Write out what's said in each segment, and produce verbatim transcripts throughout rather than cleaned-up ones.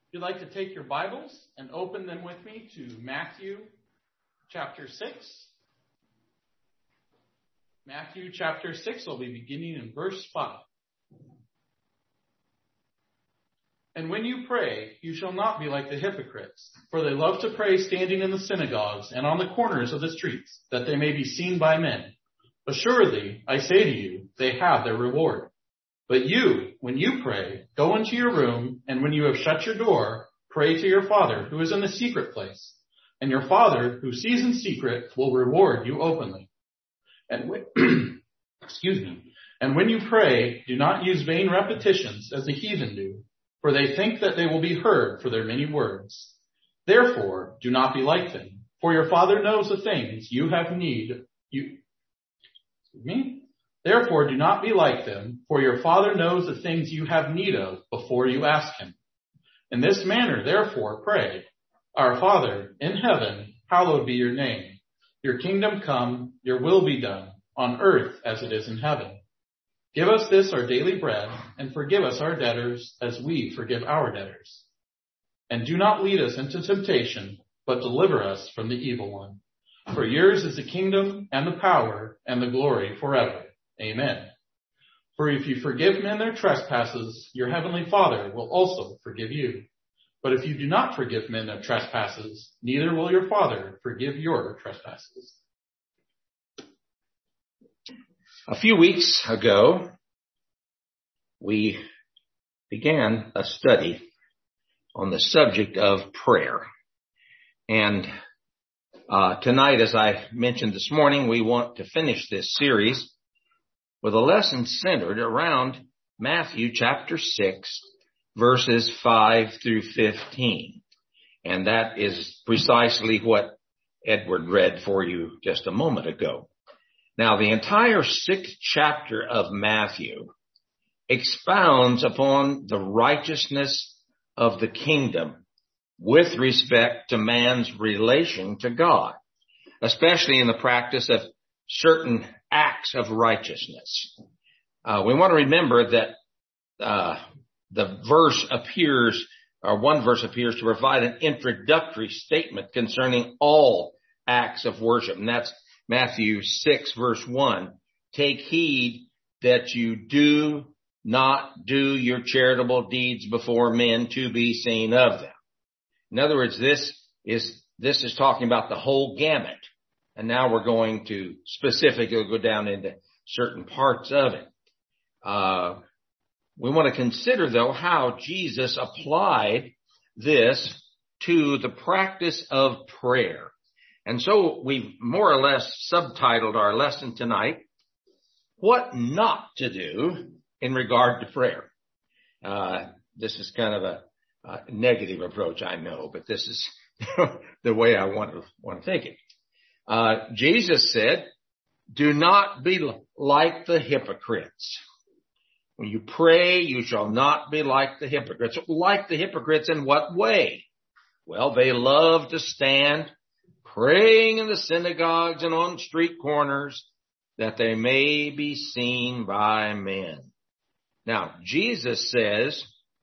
If you'd like to take your Bibles and open them with me to Matthew chapter six. Matthew chapter six, I'll be beginning in verse five. And when you pray, you shall not be like the hypocrites, for they love to pray standing in the synagogues and on the corners of the streets, that they may be seen by men. Assuredly, I say to you, they have their reward. But you, when you pray, go into your room, and when you have shut your door, pray to your Father who is in the secret place. And your Father who sees in secret will reward you openly. And when, excuse me. And when you pray, do not use vain repetitions as the heathen do, for they think that they will be heard for their many words. Therefore, do not be like them, for your Father knows the things you have need. You, excuse me. Therefore, do not be like them, for your Father knows the things you have need of before you ask him. In this manner, therefore, pray, Our Father in heaven, hallowed be your name. Your kingdom come, your will be done, on earth as it is in heaven. Give us this our daily bread, and forgive us our debtors as we forgive our debtors. And do not lead us into temptation, but deliver us from the evil one. For yours is the kingdom and the power and the glory forever. Amen. For if you forgive men their trespasses, your heavenly Father will also forgive you. But if you do not forgive men their trespasses, neither will your Father forgive your trespasses. A few weeks ago, we began a study on the subject of prayer. And uh, tonight, as I mentioned this morning, we want to finish this series with a lesson centered around Matthew chapter six, verses five through fifteen. And that is precisely what Edward read for you just a moment ago. Now, the entire sixth chapter of Matthew expounds upon the righteousness of the kingdom with respect to man's relation to God, especially in the practice of certain acts of righteousness. Uh, we want to remember that uh, the verse appears, or one verse appears to provide an introductory statement concerning all acts of worship, and that's Matthew six, verse one. Take heed that you do not do your charitable deeds before men to be seen of them. In other words, this is this is talking about the whole gamut. And now we're going to specifically go down into certain parts of it. Uh, we want to consider, though, how Jesus applied this to the practice of prayer. And so we've more or less subtitled our lesson tonight, What Not to Do in Regard to Prayer. Uh, this is kind of a, a negative approach, I know, but this is the way I want to, want to take it. Uh, Jesus said, do not be like the hypocrites. When you pray, you shall not be like the hypocrites. Like the hypocrites in what way? Well, they love to stand praying in the synagogues and on street corners that they may be seen by men. Now, Jesus says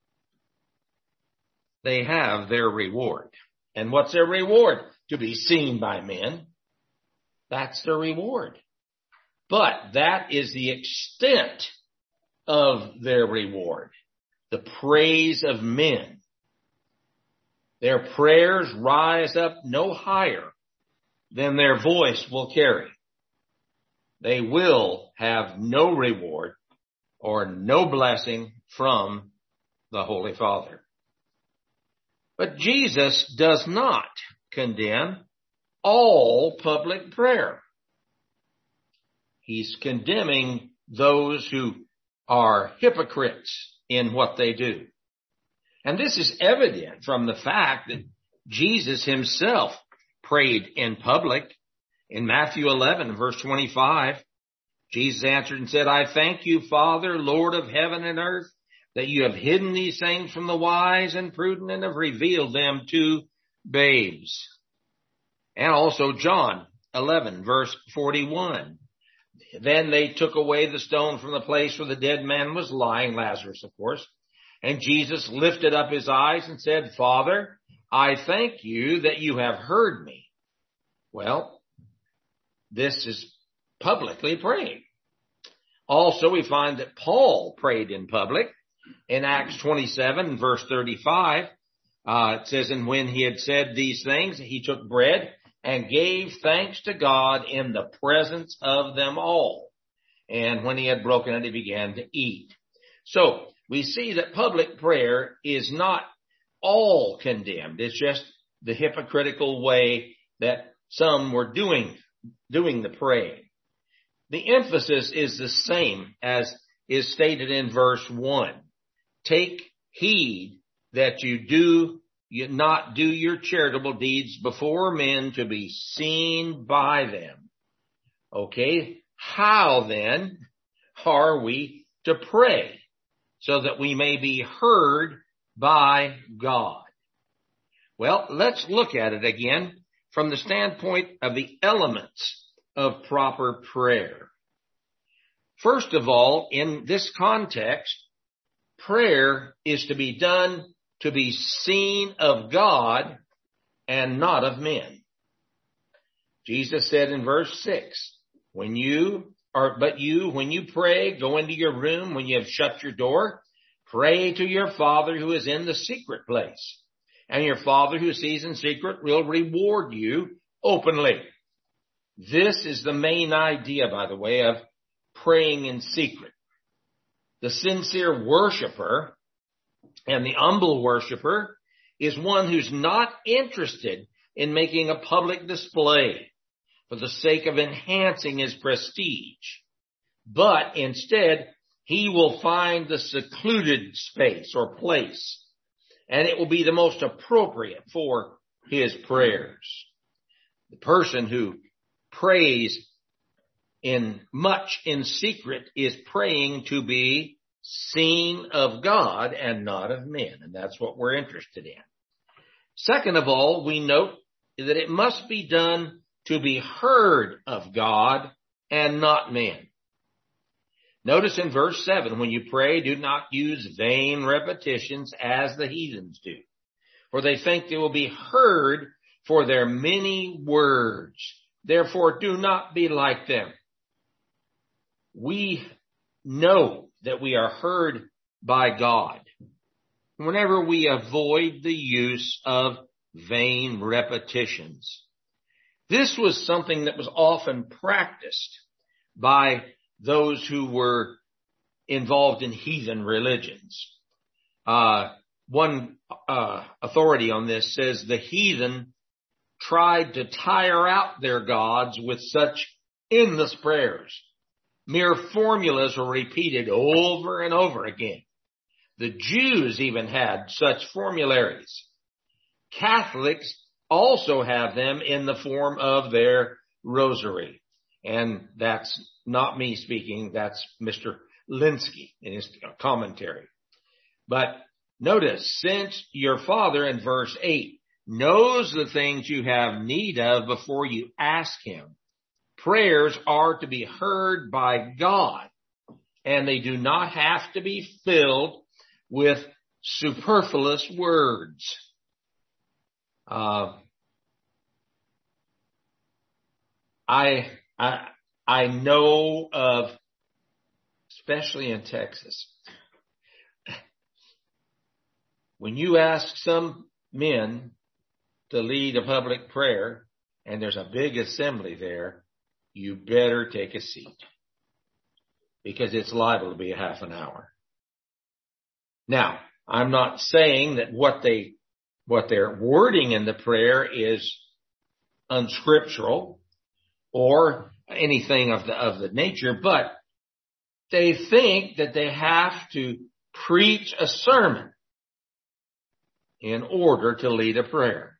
they have their reward. And what's their reward? To be seen by men. That's their reward. But that is the extent of their reward, the praise of men. Their prayers rise up no higher than their voice will carry. They will have no reward or no blessing from the Holy Father. But Jesus does not condemn all public prayer. He's condemning those who are hypocrites in what they do. And this is evident from the fact that Jesus himself prayed in public. In Matthew eleven, verse twenty-five, Jesus answered and said, I thank you, Father, Lord of heaven and earth, that you have hidden these things from the wise and prudent and have revealed them to babes. And also John eleven, verse forty-one. Then they took away the stone from the place where the dead man was lying, Lazarus, of course. And Jesus lifted up his eyes and said, Father, I thank you that you have heard me. Well, this is publicly praying. Also, we find that Paul prayed in public. In Acts twenty-seven, verse thirty-five, uh, it says, and when he had said these things, he took bread and gave thanks to God in the presence of them all. And when he had broken it, he began to eat. So we see that public prayer is not all condemned. It's just the hypocritical way that some were doing, doing the praying. The emphasis is the same as is stated in verse one. Take heed that you do you not do your charitable deeds before men to be seen by them. Okay, how then are we to pray so that we may be heard by God? Well, let's look at it again from the standpoint of the elements of proper prayer. First of all, in this context, prayer is to be done to be seen of God and not of men. Jesus said in verse six, when you are, but you, when you pray, go into your room when you have shut your door, pray to your Father who is in the secret place, and your Father who sees in secret will reward you openly. This is the main idea, by the way, of praying in secret. The sincere worshiper and the humble worshiper is one who's not interested in making a public display for the sake of enhancing his prestige, but instead he will find the secluded space or place, and it will be the most appropriate for his prayers. The person who prays in much in secret is praying to be seen of God and not of men. And that's what we're interested in. Second of all, we note that it must be done to be heard of God and not men. Notice in verse seven, when you pray, do not use vain repetitions as the heathens do, for they think they will be heard for their many words. Therefore, do not be like them. We know that we are heard by God whenever we avoid the use of vain repetitions. This was something that was often practiced by those who were involved in heathen religions. Uh, one uh, authority on this says the heathen tried to tire out their gods with such endless prayers. Mere formulas were repeated over and over again. The Jews even had such formularies. Catholics also have them in the form of their rosary. And that's not me speaking, that's Mister Linsky in his commentary. But notice, since your Father in verse eight knows the things you have need of before you ask him, prayers are to be heard by God, and they do not have to be filled with superfluous words. Uh, I, I, I know of, especially in Texas, when you ask some men to lead a public prayer and there's a big assembly there, you better take a seat because it's liable to be a half an hour. Now, I'm not saying that what they, what they're wording in the prayer is unscriptural or anything of the, of the nature, but they think that they have to preach a sermon in order to lead a prayer.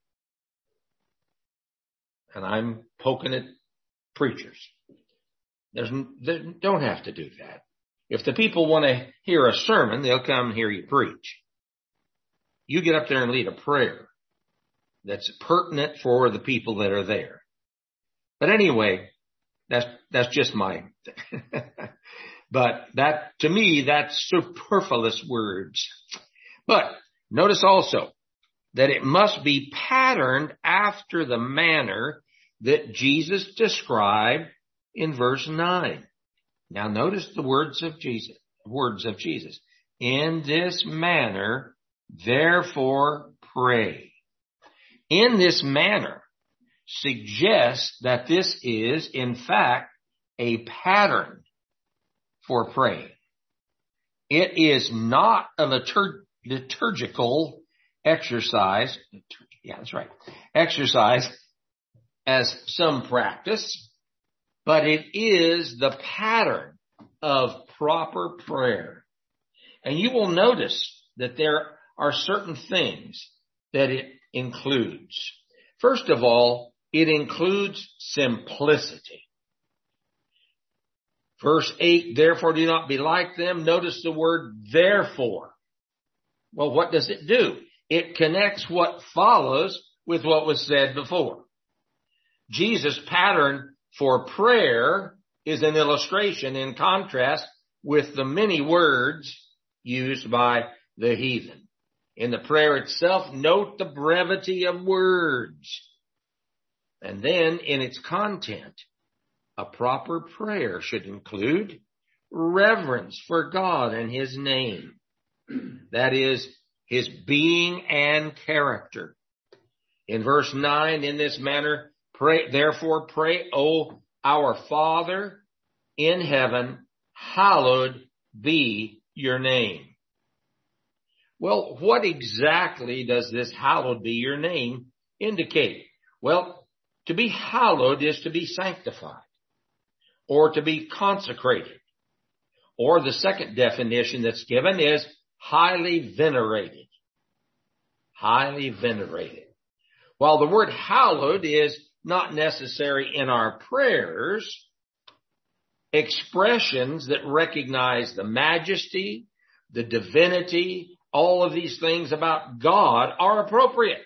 And I'm poking at preachers. There's, they don't have to do that. If the people want to hear a sermon, they'll come and hear you preach. You get up there and lead a prayer that's pertinent for the people that are there. But anyway, that's, that's just my, but that, to me, that's superfluous words. But notice also that it must be patterned after the manner that Jesus described in verse nine. Now notice the words of Jesus, words of Jesus. In this manner, therefore pray. In this manner suggests that this is, in fact, a pattern for praying. It is not a liturg- liturgical exercise. Yeah, that's right. Exercise as some practice, but it is the pattern of proper prayer. And you will notice that there are certain things that it includes. First of all, it includes simplicity. Verse eight, therefore do not be like them. Notice the word therefore. Well, what does it do? It connects what follows with what was said before. Jesus' pattern for prayer is an illustration in contrast with the many words used by the heathen. In the prayer itself, note the brevity of words. And then in its content, a proper prayer should include reverence for God and His name. That is, His being and character. In verse nine, in this manner, pray, therefore pray, O our Father in heaven, hallowed be your name. Well, what exactly does this hallowed be your name indicate? Well, to be hallowed is to be sanctified, or to be consecrated. Or the second definition that's given is highly venerated. Highly venerated. While the word hallowed is not necessary in our prayers, expressions that recognize the majesty, the divinity, all of these things about God are appropriate.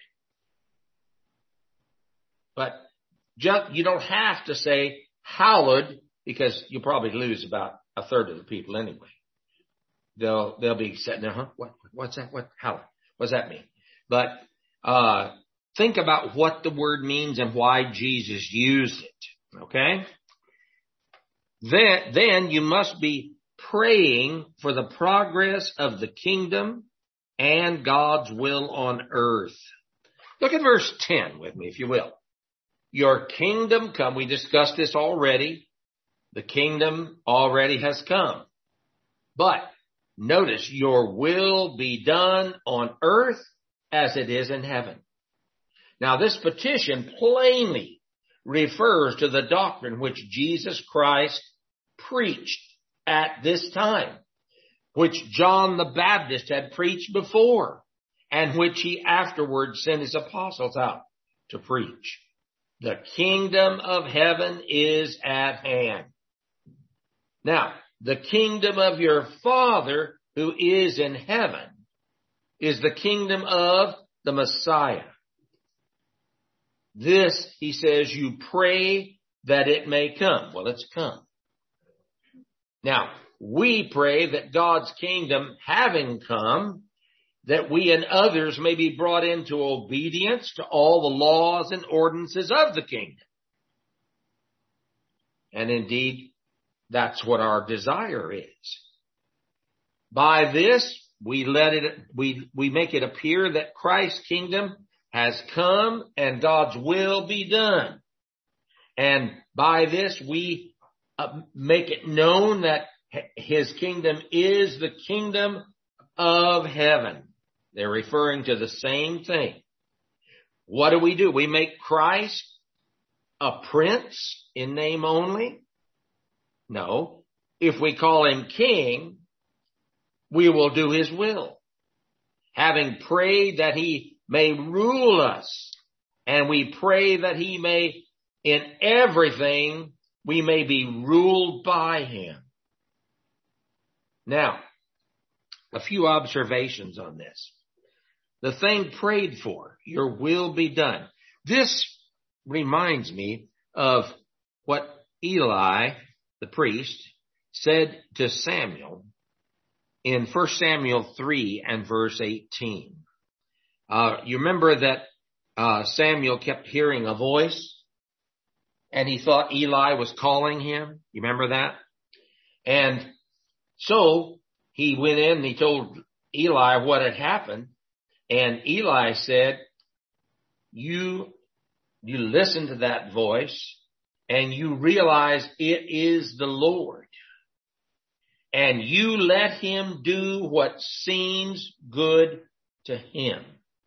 But just, you don't have to say hallowed, because you'll probably lose about a third of the people anyway. They'll they'll be sitting there, huh? What what's that? What hallowed? What does that mean? But uh think about what the word means and why Jesus used it. Okay? Then then you must be praying for the progress of the kingdom and God's will on earth. Look at verse ten with me, if you will. Your kingdom come. We discussed this already. The kingdom already has come. But notice, your will be done on earth as it is in heaven. Now, this petition plainly refers to the doctrine which Jesus Christ preached at this time, which John the Baptist had preached before, and which he afterwards sent his apostles out to preach. The kingdom of heaven is at hand. Now, the kingdom of your Father who is in heaven is the kingdom of the Messiah. This, he says, you pray that it may come. Well, it's come. Now, we pray that God's kingdom having come, that we and others may be brought into obedience to all the laws and ordinances of the kingdom. And indeed, that's what our desire is. By this, we let it, we, we make it appear that Christ's kingdom has come and God's will be done. And by this, we uh, make it known that His kingdom is the kingdom of heaven. They're referring to the same thing. What do we do? We make Christ a prince in name only? No. If we call Him king, we will do His will. Having prayed that He may rule us, and we pray that He may, in everything, we may be ruled by Him. Now, a few observations on this. The thing prayed for, your will be done. This reminds me of what Eli, the priest, said to Samuel in First Samuel three and verse eighteen. Uh, you remember that uh, Samuel kept hearing a voice and he thought Eli was calling him. You remember that? And so he went in and he told Eli what had happened. And Eli said, you, you listen to that voice and you realize it is the Lord. And you let him do what seems good to him.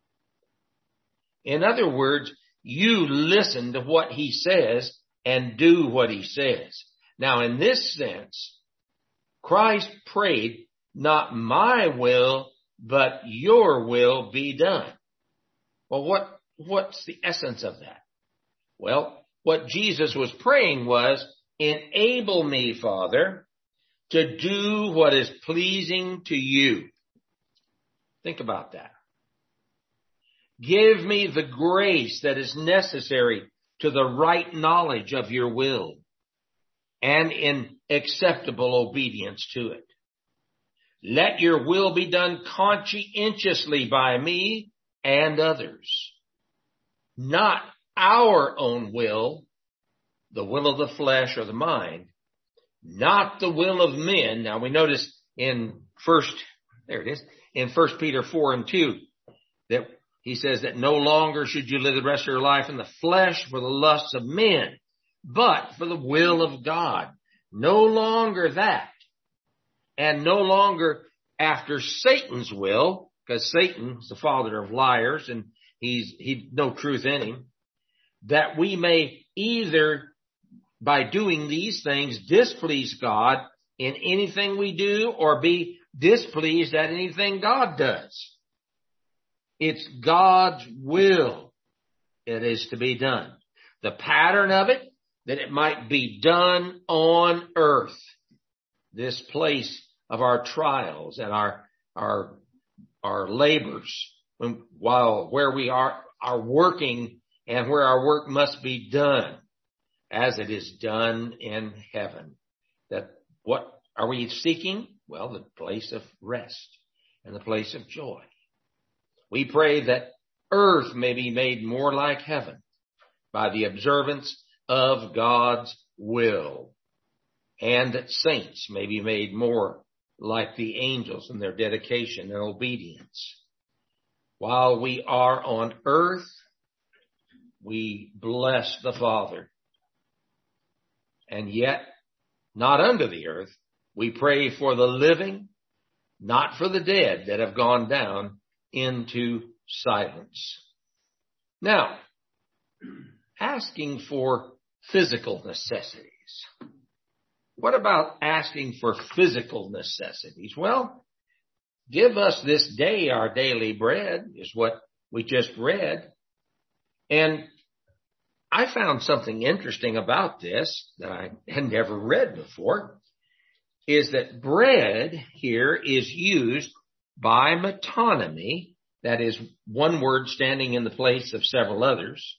In other words, you listen to what he says and do what he says. Now, in this sense, Christ prayed, not my will, but your will be done. Well, what, what's the essence of that? Well, what Jesus was praying was, enable me, Father, to do what is pleasing to you. Think about that. Give me the grace that is necessary to the right knowledge of your will and in acceptable obedience to it. Let your will be done conscientiously by me and others. Not our own will, the will of the flesh or the mind, not the will of men. Now we notice in first, there it is, in First Peter four and two, that he says that no longer should you live the rest of your life in the flesh for the lusts of men, but for the will of God. No longer that. And no longer after Satan's will, because Satan is the father of liars and he's, he no truth in him, that we may either by doing these things displease God in anything we do or be displeased at anything God does. It's God's will it is to be done. The pattern of it, that it might be done on earth, this place of our trials and our our our labors, when, while where we are are working and where our work must be done, as it is done in heaven. That what are we seeking? Well, the place of rest and the place of joy. We pray that earth may be made more like heaven by the observance of God's will, and that saints may be made more like the angels in their dedication and obedience. While we are on earth, we bless the Father. And yet, not under the earth, we pray for the living, not for the dead that have gone down into silence. Now, asking for physical necessities. What about asking for physical necessities? Well, give us this day our daily bread is what we just read. And I found something interesting about this that I had never read before, is that bread here is used by metonymy, that is one word standing in the place of several others,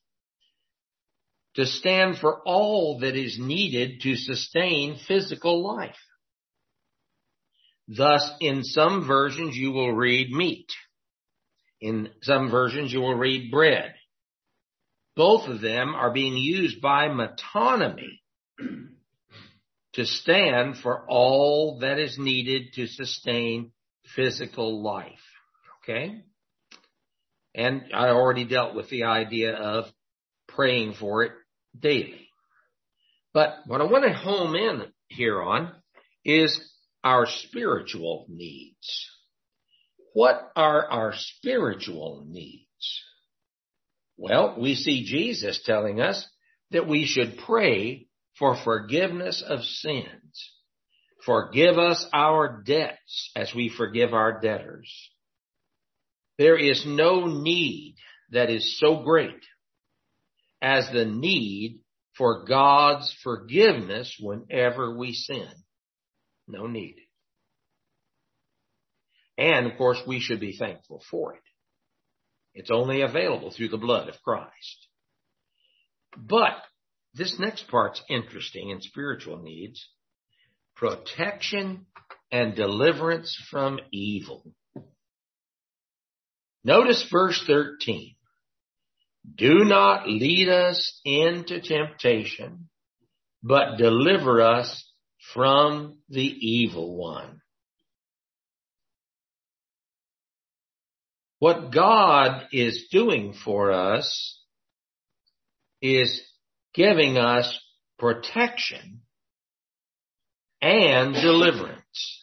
to stand for all that is needed to sustain physical life. Thus, in some versions you will read meat. In some versions you will read bread. Both of them are being used by metonymy to stand for all that is needed to sustain physical life. Okay? And I already dealt with the idea of praying for it daily. But what I want to home in here on is our spiritual needs. What are our spiritual needs? Well, we see Jesus telling us that we should pray for forgiveness of sins. Forgive us our debts as we forgive our debtors. There is no need that is so great as the need for God's forgiveness whenever we sin. No need. And, of course, we should be thankful for it. It's only available through the blood of Christ. But this next part's interesting in spiritual needs. Protection and deliverance from evil. Notice verse thirteen. Do not lead us into temptation, but deliver us from the evil one. What God is doing for us is giving us protection and deliverance.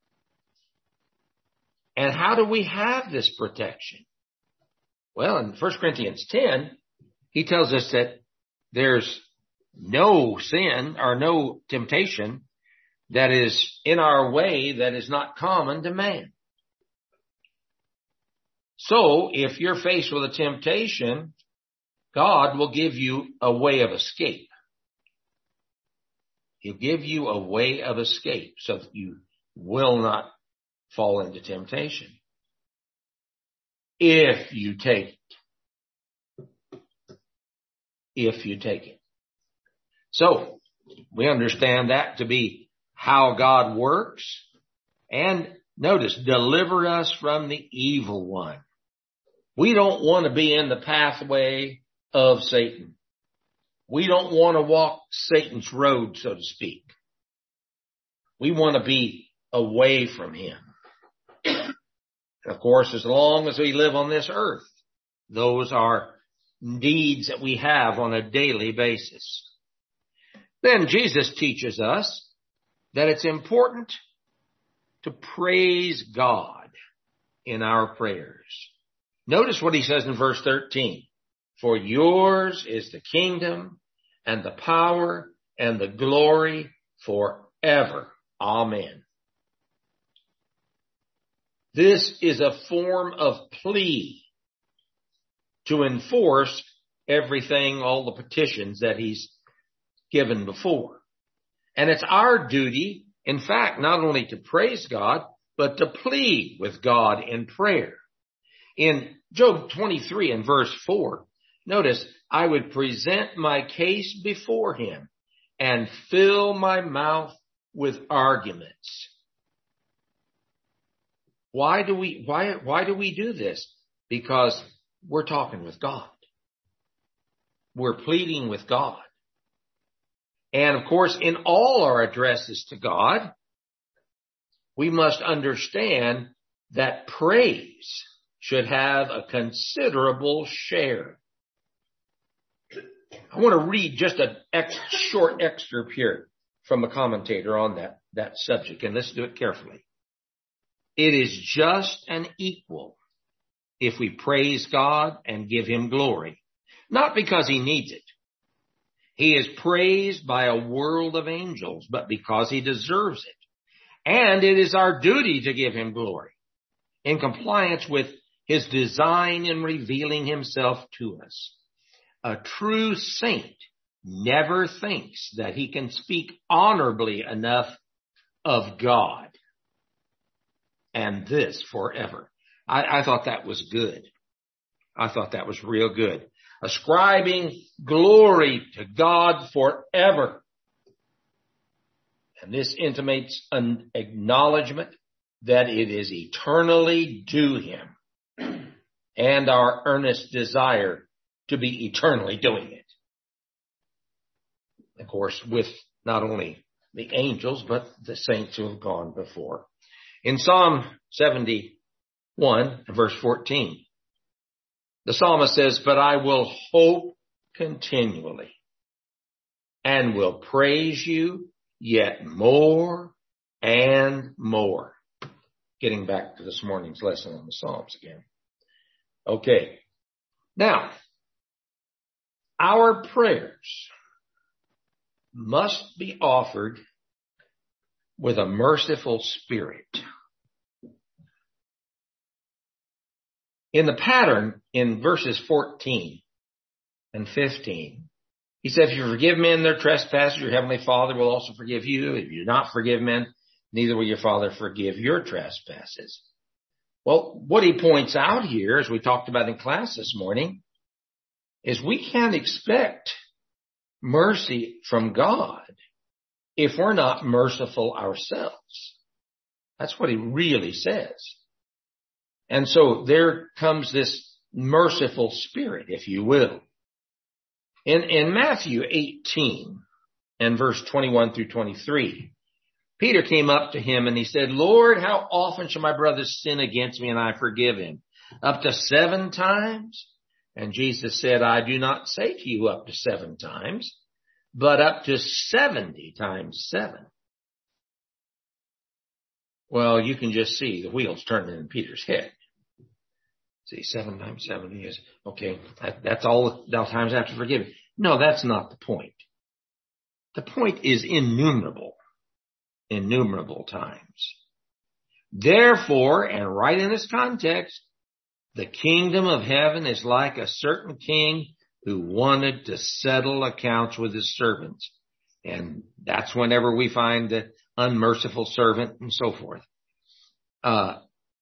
And how do we have this protection? Well, in First Corinthians ten, he tells us that there's no sin or no temptation that is in our way that is not common to man. So if you're faced with a temptation, God will give you a way of escape. He'll give you a way of escape so that you will not fall into temptation. If you take it. If you take it. So we understand that to be how God works. And notice, deliver us from the evil one. We don't want to be in the pathway of Satan. We don't want to walk Satan's road, so to speak. We want to be away from him. Of course, as long as we live on this earth, those are needs that we have on a daily basis. Then Jesus teaches us that it's important to praise God in our prayers. Notice what he says in verse thirteen. For yours is the kingdom and the power and the glory forever. Amen. This is a form of plea to enforce everything, all the petitions that he's given before. And it's our duty, in fact, not only to praise God, but to plead with God in prayer. In Job twenty-three and verse four, notice, I would present my case before him and fill my mouth with arguments. Why do we, why, why do we do this? Because we're talking with God. We're pleading with God. And of course, in all our addresses to God, we must understand that praise should have a considerable share. I want to read just a ex- short excerpt here from a commentator on that, that subject, and let's do it carefully. It is just and equal if we praise God and give him glory, not because he needs it. He is praised by a world of angels, but because he deserves it. And it is our duty to give him glory in compliance with his design in revealing himself to us. A true saint never thinks that he can speak honorably enough of God. And this forever. I, I thought that was good. I thought that was real good. Ascribing glory to God forever. And this intimates an acknowledgement that it is eternally due him and our earnest desire to be eternally doing it. Of course, with not only the angels, but the saints who have gone before. In Psalm seventy-one, verse fourteen, the psalmist says, but I will hope continually and will praise you yet more and more. Getting back to this morning's lesson on the Psalms again. Okay. Now, our prayers must be offered with a merciful spirit. In the pattern in verses fourteen and fifteen, he said, if you forgive men their trespasses, your heavenly Father will also forgive you. If you do not forgive men, neither will your Father forgive your trespasses. Well, what he points out here, as we talked about in class this morning, is we can't expect mercy from God if we're not merciful ourselves. That's what he really says. And so there comes this merciful spirit, if you will. In, in Matthew eighteen and verse twenty-one through twenty-three, Peter came up to him and he said, Lord, how often shall my brother sin against me and I forgive him? Up to seven times? And Jesus said, I do not say to you up to seven times, but up to seventy times seven. Well, you can just see the wheels turning in Peter's head. See, seven times seventy is, okay, that, that's all the times I have to forgive him. No, that's not the point. The point is innumerable, innumerable times. Therefore, and right in this context, the kingdom of heaven is like a certain king who wanted to settle accounts with his servants. And that's whenever we find the unmerciful servant and so forth. Uh,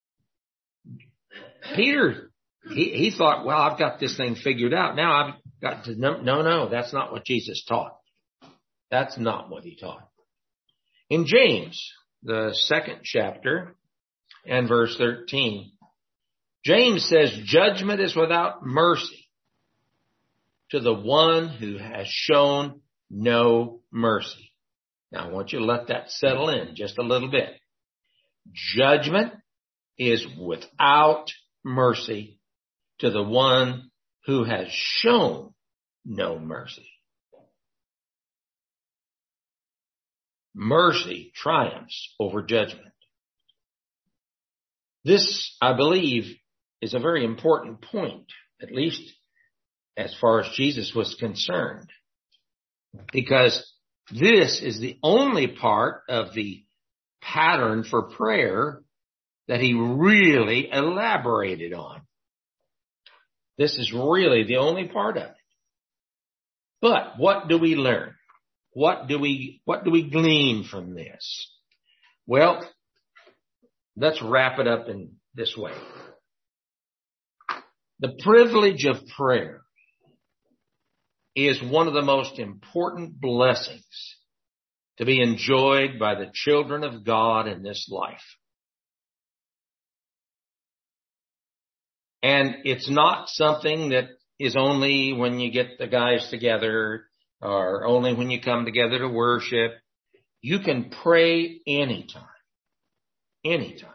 Peter, he, he thought, well, I've got this thing figured out. Now I've got to, no, no, no, that's not what Jesus taught. That's not what he taught. In James, the second chapter and verse thirteen, James says, judgment is without mercy to the one who has shown no mercy. Now I want you to let that settle in just a little bit. Judgment is without mercy to the one who has shown no mercy. Mercy triumphs over judgment. This, I believe, is a very important point, at least as far as Jesus was concerned, because this is the only part of the pattern for prayer that he really elaborated on. This is really the only part of it. But what do we learn? What do we, what do we glean from this? Well, let's wrap it up in this way. The privilege of prayer is one of the most important blessings to be enjoyed by the children of God in this life. And it's not something that is only when you get the guys together or only when you come together to worship. You can pray anytime. Anytime.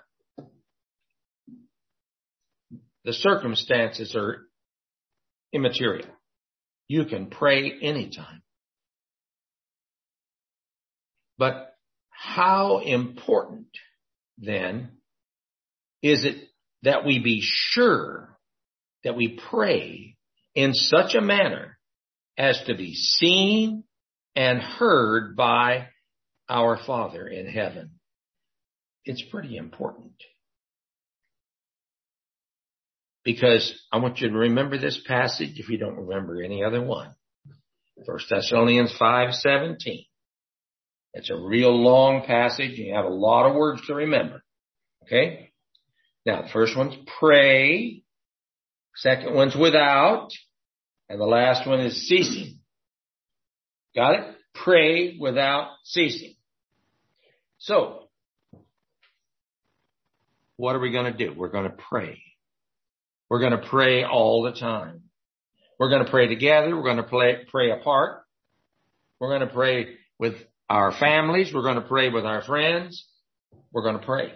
The circumstances are immaterial. You can pray anytime. But how important then is it that we be sure that we pray in such a manner as to be seen and heard by our Father in heaven? It's pretty important. Because I want you to remember this passage if you don't remember any other one. First Thessalonians five seventeen. It's a real long passage. You have a lot of words to remember. Okay? Now, the first one's pray. Second one's without. And the last one is ceasing. Got it? Pray without ceasing. So, what are we going to do? We're going to pray. We're going to pray all the time. We're going to pray together. We're going to pray, pray apart. We're going to pray with our families. We're going to pray with our friends. We're going to pray.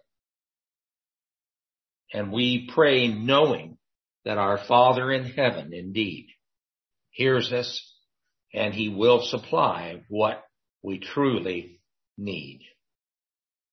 And we pray knowing that our Father in heaven indeed hears us and he will supply what we truly need.